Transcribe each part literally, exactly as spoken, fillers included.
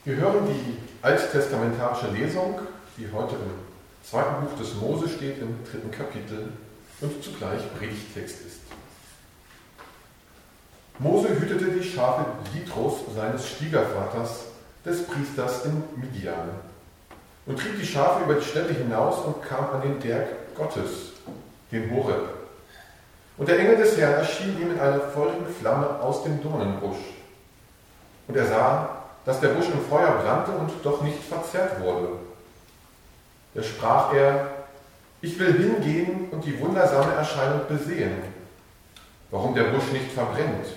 Wir hören die alttestamentarische Lesung, die heute im zweiten Buch des Mose steht, im dritten Kapitel und zugleich Predigttext ist. Mose hütete die Schafe Jitros, seines Schwiegervaters, des Priesters in Midian, und trieb die Schafe über die Ställe hinaus und kam an den Berg Gottes, den Horeb. Und der Engel des Herrn erschien ihm in einer feurigen Flamme aus dem Dornenbusch. Und er sah, dass der Busch im Feuer brannte und doch nicht verzehrt wurde. Da sprach er: Ich will hingehen und die wundersame Erscheinung besehen, warum der Busch nicht verbrennt.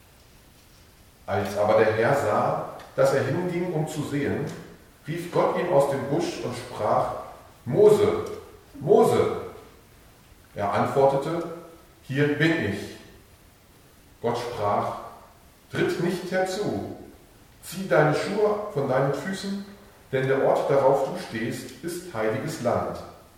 Als aber der Herr sah, dass er hinging, um zu sehen, rief Gott ihm aus dem Busch und sprach: Mose, Mose! Er antwortete: Hier bin ich. Gott sprach: Tritt nicht herzu, zieh deine Schuhe von deinen Füßen, denn der Ort, darauf du stehst, ist heiliges Land.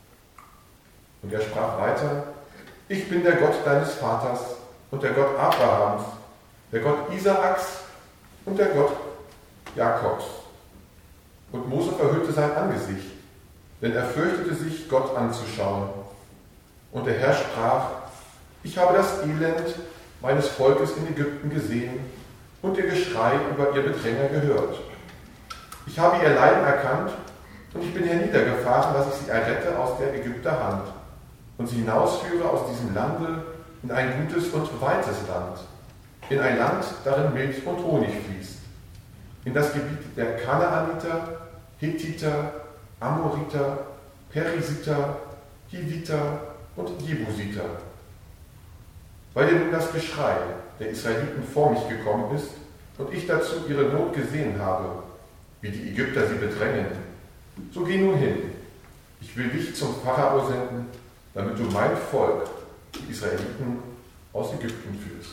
Und er sprach weiter: Ich bin der Gott deines Vaters und der Gott Abrahams, der Gott Isaaks und der Gott Jakobs. Und Mose verhüllte sein Angesicht, denn er fürchtete sich, Gott anzuschauen. Und der Herr sprach: Ich habe das Elend meines Volkes in Ägypten gesehen und ihr Geschrei über ihr Bedränger gehört. Ich habe ihr Leiden erkannt und ich bin herniedergefahren, dass ich sie errette aus der Ägypter Hand und sie hinausführe aus diesem Lande in ein gutes und weites Land, in ein Land, darin Milch und Honig fließt, in das Gebiet der Kanaaniter, Hethiter, Amoriter, Perisiter, Hiviter und Jebusiter. Weil dir nun das Geschrei der Israeliten vor mich gekommen ist und ich dazu ihre Not gesehen habe, wie die Ägypter sie bedrängen, so geh nun hin. Ich will dich zum Pharao senden, damit du mein Volk, die Israeliten, aus Ägypten führst.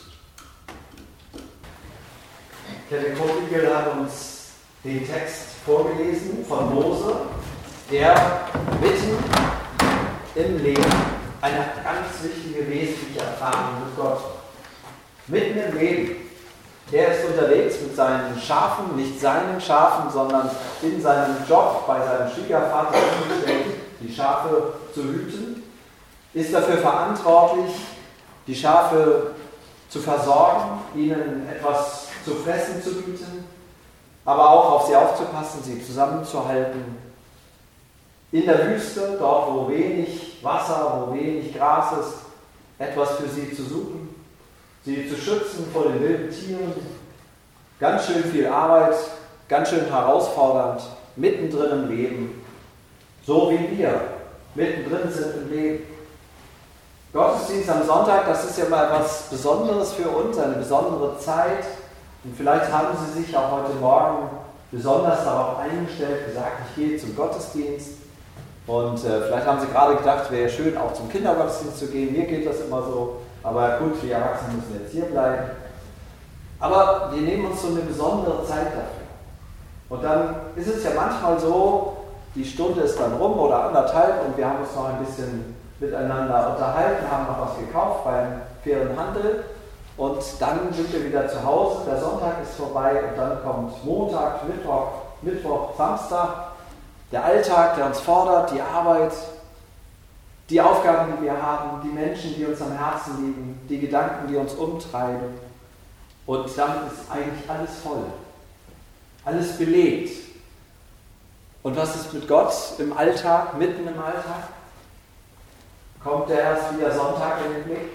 Kevin Koppigel hat uns den Text vorgelesen von Mose, der mitten im Leben eine ganz wichtige, wesentliche Erfahrung mit Gott. Mitten im Leben. Er ist unterwegs mit seinen Schafen, nicht seinen Schafen, sondern in seinem Job bei seinem Schwiegervater angestellt, die Schafe zu hüten, ist dafür verantwortlich, die Schafe zu versorgen, ihnen etwas zu fressen zu bieten, aber auch auf sie aufzupassen, sie zusammenzuhalten. In der Wüste, dort wo wenig Wasser, wo wenig Gras ist, etwas für sie zu suchen, sie zu schützen vor den wilden Tieren. Ganz schön viel Arbeit, ganz schön herausfordernd, mittendrin im Leben. So wie wir mittendrin sind im Leben. Gottesdienst am Sonntag, das ist ja mal etwas Besonderes für uns, eine besondere Zeit. Und vielleicht haben Sie sich auch heute Morgen besonders darauf eingestellt, gesagt, ich gehe zum Gottesdienst. Und äh, vielleicht haben Sie gerade gedacht, wäre schön, auch zum Kindergottesdienst zu gehen. Mir geht das immer so. Aber gut, wir Erwachsenen müssen jetzt hier bleiben. Aber wir nehmen uns so eine besondere Zeit dafür. Und dann ist es ja manchmal so, die Stunde ist dann rum oder anderthalb und wir haben uns noch ein bisschen miteinander unterhalten, haben noch was gekauft beim fairen Handel. Und dann sind wir wieder zu Hause, der Sonntag ist vorbei und dann kommt Montag, Mittwoch, Mittwoch, Samstag. Der Alltag, der uns fordert, die Arbeit, die Aufgaben, die wir haben, die Menschen, die uns am Herzen liegen, die Gedanken, die uns umtreiben. Und damit ist eigentlich alles voll, alles belegt. Und was ist mit Gott im Alltag, mitten im Alltag? Kommt der erst wieder Sonntag in den Blick?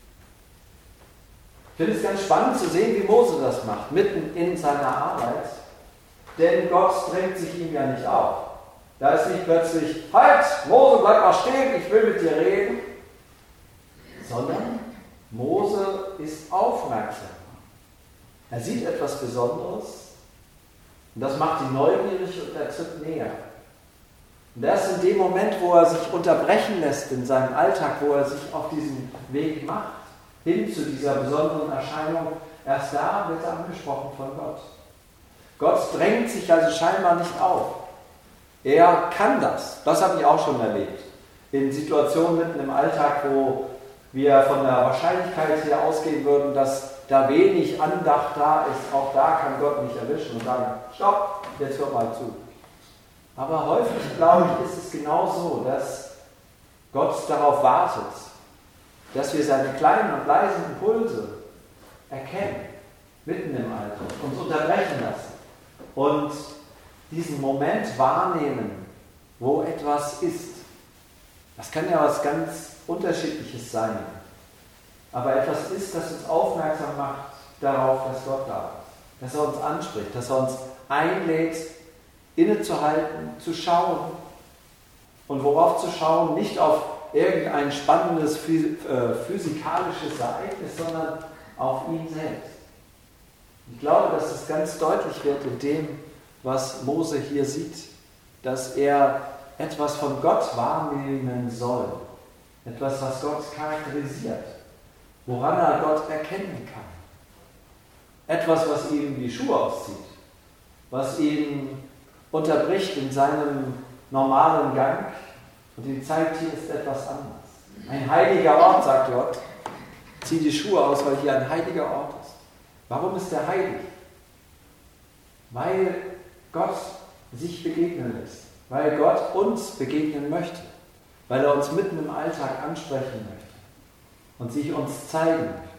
Ich finde es ganz spannend zu sehen, wie Mose das macht, mitten in seiner Arbeit. Denn Gott drängt sich ihm ja nicht auf. Da ist nicht plötzlich: Halt, Mose, bleib mal stehen, ich will mit dir reden. Sondern Mose ist aufmerksam. Er sieht etwas Besonderes und das macht ihn neugierig und er tritt näher. Und erst in dem Moment, wo er sich unterbrechen lässt in seinem Alltag, wo er sich auf diesen Weg macht, hin zu dieser besonderen Erscheinung, erst da wird er angesprochen von Gott. Gott drängt sich also scheinbar nicht auf. Er kann das. Das habe ich auch schon erlebt. In Situationen mitten im Alltag, wo wir von der Wahrscheinlichkeit her ausgehen würden, dass da wenig Andacht da ist, auch da kann Gott mich erwischen und sagen, stopp, jetzt hör mal zu. Aber häufig, glaube ich, ist es genau so, dass Gott darauf wartet, dass wir seine kleinen und leisen Impulse erkennen, mitten im Alltag, uns unterbrechen lassen und diesen Moment wahrnehmen, wo etwas ist. Das kann ja was ganz Unterschiedliches sein, aber etwas ist, das uns aufmerksam macht darauf, dass Gott da ist, dass er uns anspricht, dass er uns einlädt, innezuhalten, zu schauen. Und worauf zu schauen? Nicht auf irgendein spannendes physikalisches Ereignis, sondern auf ihn selbst. Ich glaube, dass es ganz deutlich wird in dem, was Mose hier sieht, dass er etwas von Gott wahrnehmen soll. Etwas, was Gott charakterisiert, woran er Gott erkennen kann. Etwas, was ihm die Schuhe auszieht, was ihn unterbricht in seinem normalen Gang und ihm zeigt, hier ist etwas anderes. Ein heiliger Ort, sagt Gott. Zieh die Schuhe aus, weil hier ein heiliger Ort ist. Warum ist er heilig? Weil Gott sich begegnen lässt. Weil Gott uns begegnen möchte. Weil er uns mitten im Alltag ansprechen möchte. Und sich uns zeigen möchte.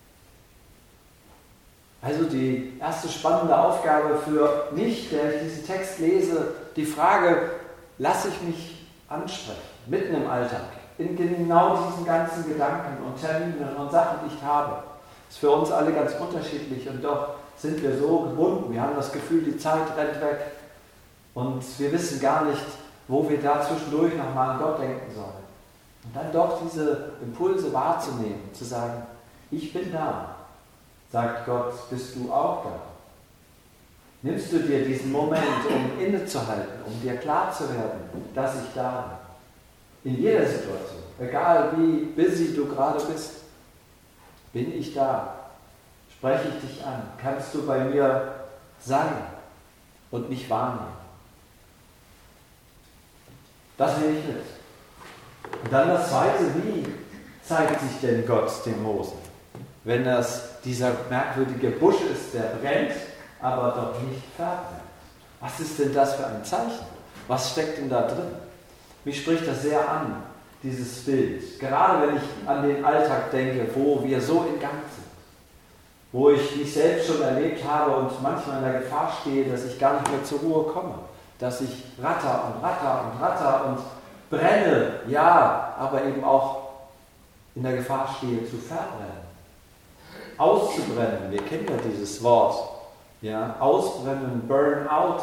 Also die erste spannende Aufgabe für mich, der ich diesen Text lese, die Frage, lasse ich mich ansprechen, mitten im Alltag, in genau diesen ganzen Gedanken und Terminen und Sachen, die ich habe. Das ist für uns alle ganz unterschiedlich und doch sind wir so gebunden. Wir haben das Gefühl, die Zeit rennt weg und wir wissen gar nicht, wo wir da zwischendurch nochmal an Gott denken sollen. Und dann doch diese Impulse wahrzunehmen, zu sagen, ich bin da. Sagt Gott, bist du auch da? Nimmst du dir diesen Moment, um innezuhalten, um dir klar zu werden, dass ich da bin? In jeder Situation, egal wie busy du gerade bist, bin ich da. Spreche ich dich an? Kannst du bei mir sein und mich wahrnehmen? Das nehme ich mit. Und dann das Zweite, wie zeigt sich denn Gott dem Mose? Wenn das dieser merkwürdige Busch ist, der brennt, aber doch nicht verbrennt. Was ist denn das für ein Zeichen? Was steckt denn da drin? Mich spricht das sehr an, dieses Bild. Gerade wenn ich an den Alltag denke, wo wir so in Gang sind. Wo ich mich selbst schon erlebt habe und manchmal in der Gefahr stehe, dass ich gar nicht mehr zur Ruhe komme. Dass ich ratter und ratter und ratter und brenne, ja, aber eben auch in der Gefahr stehe, zu verbrennen. Auszubrennen, wir kennen ja dieses Wort. Ja, ausbrennen, burn out.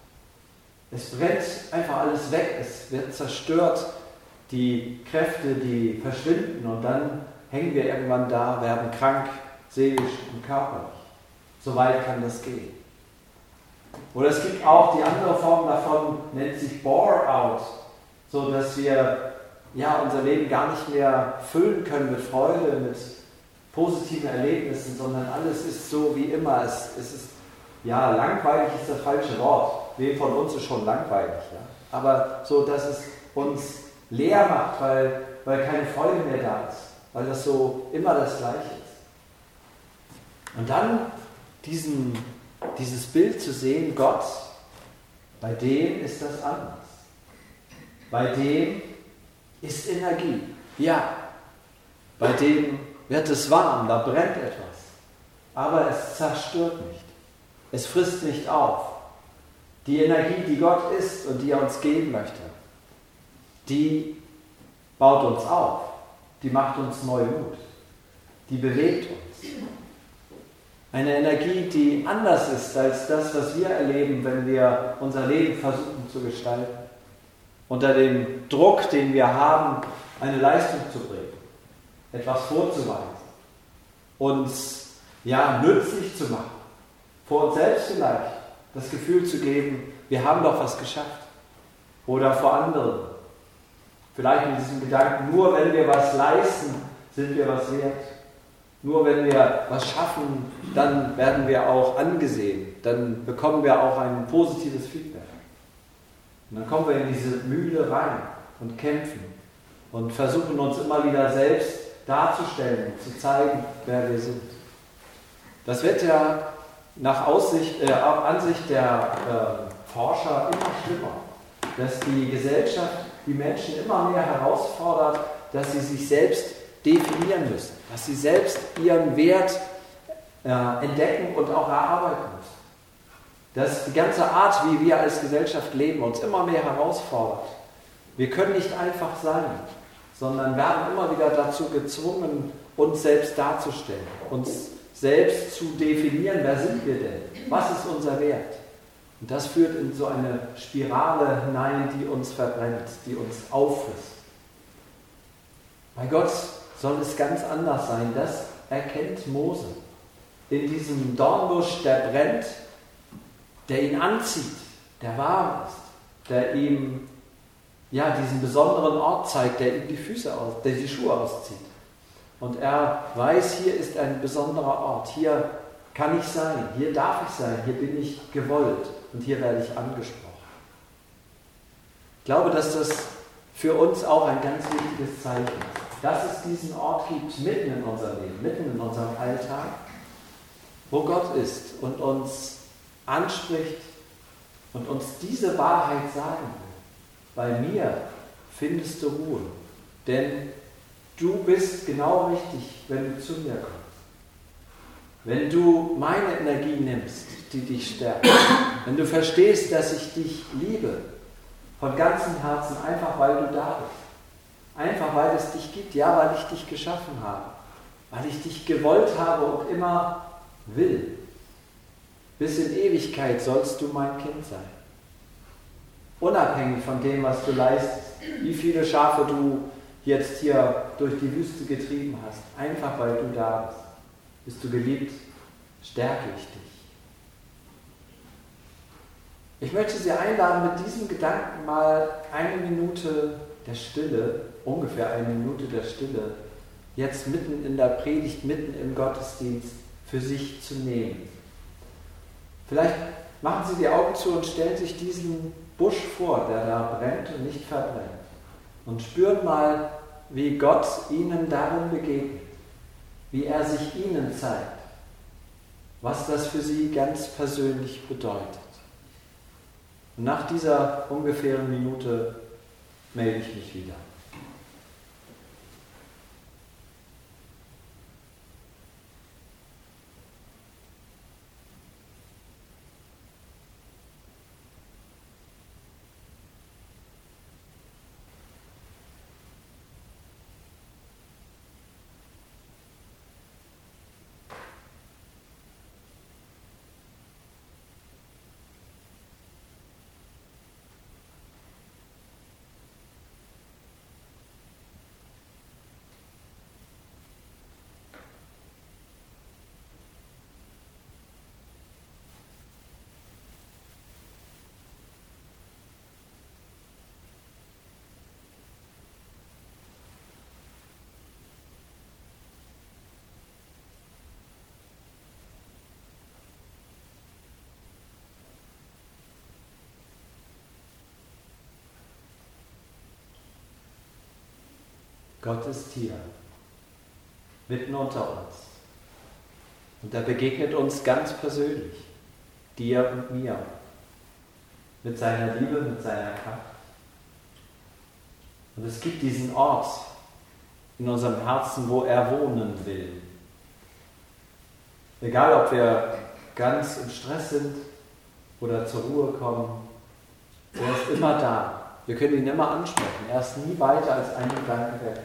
Es brennt einfach alles weg, es wird zerstört, die Kräfte, die verschwinden und dann hängen wir irgendwann da, werden krank, seelisch und körperlich. So weit kann das gehen. Oder es gibt auch die andere Form davon, nennt sich bore out, so dass wir ja, unser Leben gar nicht mehr füllen können mit Freude, mit positiven Erlebnissen, sondern alles ist so wie immer. Es, es ist, ja, langweilig ist das falsche Wort. Wem von uns ist schon langweilig, ja? Aber so, dass es uns leer macht, weil, weil keine Freude mehr da ist, weil das so immer das Gleiche ist. Und dann diesen, dieses Bild zu sehen, Gott, bei dem ist das anders. Bei dem ist Energie. Ja, bei dem wird es warm, da brennt etwas. Aber es zerstört nicht. Es frisst nicht auf. Die Energie, die Gott ist und die er uns geben möchte, die baut uns auf. Die macht uns neu Mut. Die bewegt uns. Eine Energie, die anders ist als das, was wir erleben, wenn wir unser Leben versuchen zu gestalten. Unter dem Druck, den wir haben, eine Leistung zu bringen, etwas vorzuweisen, uns ja, nützlich zu machen, vor uns selbst vielleicht das Gefühl zu geben, wir haben doch was geschafft. Oder vor anderen. Vielleicht mit diesem Gedanken, nur wenn wir was leisten, sind wir was wert. Nur wenn wir was schaffen, dann werden wir auch angesehen. Dann bekommen wir auch ein positives Feedback. Und dann kommen wir in diese Mühle rein und kämpfen und versuchen uns immer wieder selbst darzustellen, zu zeigen, wer wir sind. Das wird ja nach Aussicht, äh, Ansicht der äh, Forscher immer schlimmer, dass die Gesellschaft die Menschen immer mehr herausfordert, dass sie sich selbst definieren müssen, dass sie selbst ihren Wert äh, entdecken und auch erarbeiten müssen. Dass die ganze Art, wie wir als Gesellschaft leben, uns immer mehr herausfordert. Wir können nicht einfach sein, sondern werden immer wieder dazu gezwungen, uns selbst darzustellen, uns selbst zu definieren, wer sind wir denn? Was ist unser Wert? Und das führt in so eine Spirale hinein, die uns verbrennt, die uns auffrisst. Bei Gott soll es ganz anders sein. Das erkennt Mose. In diesem Dornbusch, der brennt, der ihn anzieht, der warm ist, der ihm ja, diesen besonderen Ort zeigt, der ihm die Füße aus, der die Schuhe auszieht. Und er weiß, hier ist ein besonderer Ort, hier kann ich sein, hier darf ich sein, hier bin ich gewollt und hier werde ich angesprochen. Ich glaube, dass das für uns auch ein ganz wichtiges Zeichen ist, dass es diesen Ort gibt, mitten in unserem Leben, mitten in unserem Alltag, wo Gott ist und uns anspricht und uns diese Wahrheit sagen will. Bei mir findest du Ruhe, denn du bist genau richtig, wenn du zu mir kommst. Wenn du meine Energie nimmst, die dich stärkt, wenn du verstehst, dass ich dich liebe, von ganzem Herzen, einfach weil du da bist, einfach weil es dich gibt, ja, weil ich dich geschaffen habe, weil ich dich gewollt habe und immer will. Bis in Ewigkeit sollst du mein Kind sein. Unabhängig von dem, was du leistest, wie viele Schafe du jetzt hier durch die Wüste getrieben hast, einfach weil du da bist, bist du geliebt, stärke ich dich. Ich möchte Sie einladen, mit diesem Gedanken mal eine Minute der Stille, ungefähr eine Minute der Stille, jetzt mitten in der Predigt, mitten im Gottesdienst für sich zu nehmen. Vielleicht machen Sie die Augen zu und stellen sich diesen Busch vor, der da brennt und nicht verbrennt. Und spüren mal, wie Gott Ihnen darin begegnet, wie er sich Ihnen zeigt, was das für Sie ganz persönlich bedeutet. Und nach dieser ungefähren Minute melde ich mich wieder. Gott ist hier, mitten unter uns. Und er begegnet uns ganz persönlich, dir und mir, mit seiner Liebe, mit seiner Kraft. Und es gibt diesen Ort in unserem Herzen, wo er wohnen will. Egal, ob wir ganz im Stress sind oder zur Ruhe kommen, er ist immer da. Wir können ihn immer ansprechen. Er ist nie weiter als einen Gedanken weg.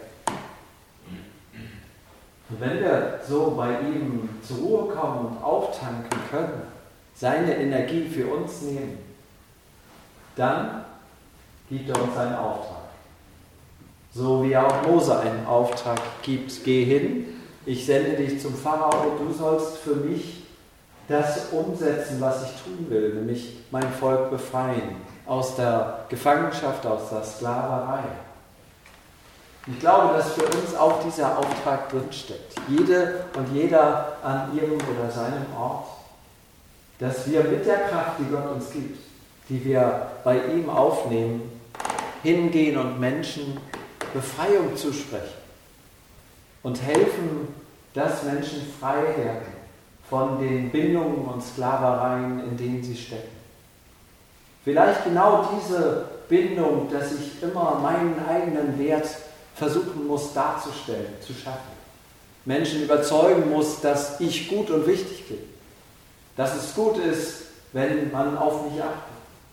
Und wenn wir so bei ihm zur Ruhe kommen und auftanken können, seine Energie für uns nehmen, dann gibt er uns einen Auftrag. So wie er auch Mose einen Auftrag gibt. Geh hin, ich sende dich zum Pharao, du sollst für mich das umsetzen, was ich tun will, nämlich mein Volk befreien aus der Gefangenschaft, aus der Sklaverei. Ich glaube, dass für uns auch dieser Auftrag drinsteckt. Jede und jeder an ihrem oder seinem Ort. Dass wir mit der Kraft, die Gott uns gibt, die wir bei ihm aufnehmen, hingehen und Menschen Befreiung zusprechen und helfen, dass Menschen frei werden von den Bindungen und Sklavereien, in denen sie stecken. Vielleicht genau diese Bindung, dass ich immer meinen eigenen Wert versuchen muss darzustellen, zu schaffen. Menschen überzeugen muss, dass ich gut und wichtig bin. Dass es gut ist, wenn man auf mich achtet.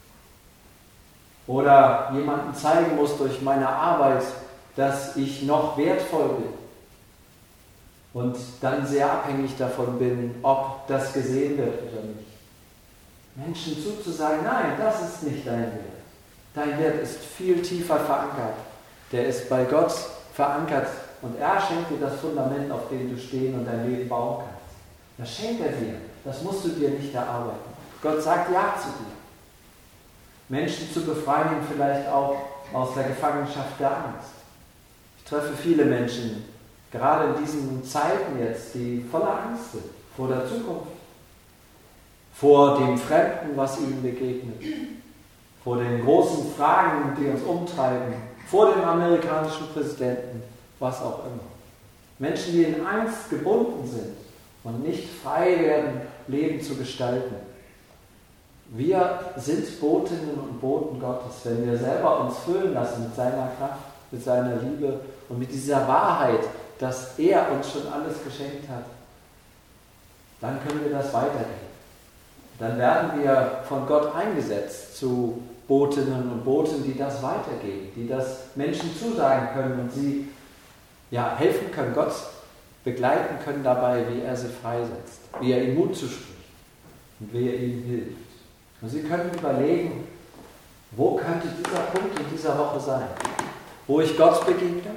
Oder jemandem zeigen muss durch meine Arbeit, dass ich noch wertvoll bin. Und dann sehr abhängig davon bin, ob das gesehen wird oder nicht. Menschen zuzusagen, nein, das ist nicht dein Wert. Dein Wert ist viel tiefer verankert. Der ist bei Gott verankert und er schenkt dir das Fundament, auf dem du stehen und dein Leben bauen kannst. Das schenkt er dir. Das musst du dir nicht erarbeiten. Gott sagt Ja zu dir. Menschen zu befreien, vielleicht auch aus der Gefangenschaft der Angst. Ich treffe viele Menschen, gerade in diesen Zeiten jetzt, die voller Angst sind, vor der Zukunft, vor dem Fremden, was ihnen begegnet, vor den großen Fragen, die uns umtreiben, vor dem amerikanischen Präsidenten, was auch immer. Menschen, die in Angst gebunden sind und nicht frei werden, Leben zu gestalten. Wir sind Botinnen und Boten Gottes, wenn wir selber uns füllen lassen mit seiner Kraft, mit seiner Liebe und mit dieser Wahrheit, dass er uns schon alles geschenkt hat. Dann können wir das weitergeben. Dann werden wir von Gott eingesetzt zu Botinnen und Boten, die das weitergeben, die das Menschen zusagen können und sie ja, helfen können, Gott begleiten können dabei, wie er sie freisetzt, wie er ihnen Mut zuspricht und wie er ihnen hilft. Und sie können überlegen, wo könnte dieser Punkt in dieser Woche sein, wo ich Gott begegne,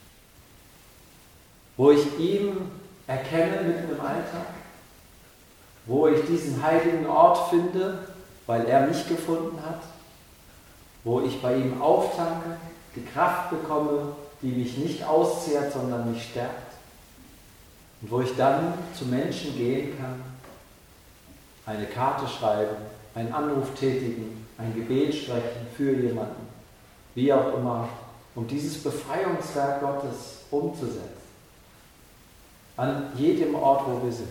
wo ich ihn erkenne mitten im Alltag, wo ich diesen heiligen Ort finde, weil er mich gefunden hat, wo ich bei ihm auftanke, die Kraft bekomme, die mich nicht auszehrt, sondern mich stärkt. Und wo ich dann zu Menschen gehen kann, eine Karte schreiben, einen Anruf tätigen, ein Gebet sprechen für jemanden, wie auch immer, um dieses Befreiungswerk Gottes umzusetzen. An jedem Ort, wo wir sind.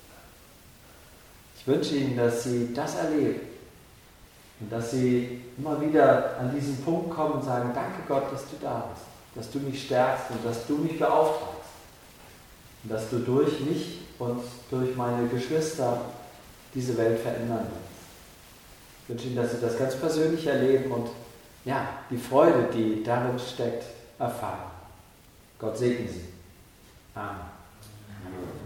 Ich wünsche Ihnen, dass Sie das erleben und dass Sie immer wieder an diesen Punkt kommen und sagen, danke Gott, dass du da bist, dass du mich stärkst und dass du mich beauftragst und dass du durch mich und durch meine Geschwister diese Welt verändern willst. Ich wünsche Ihnen, dass Sie das ganz persönlich erleben und ja, die Freude, die darin steckt, erfahren. Gott segne Sie. Amen.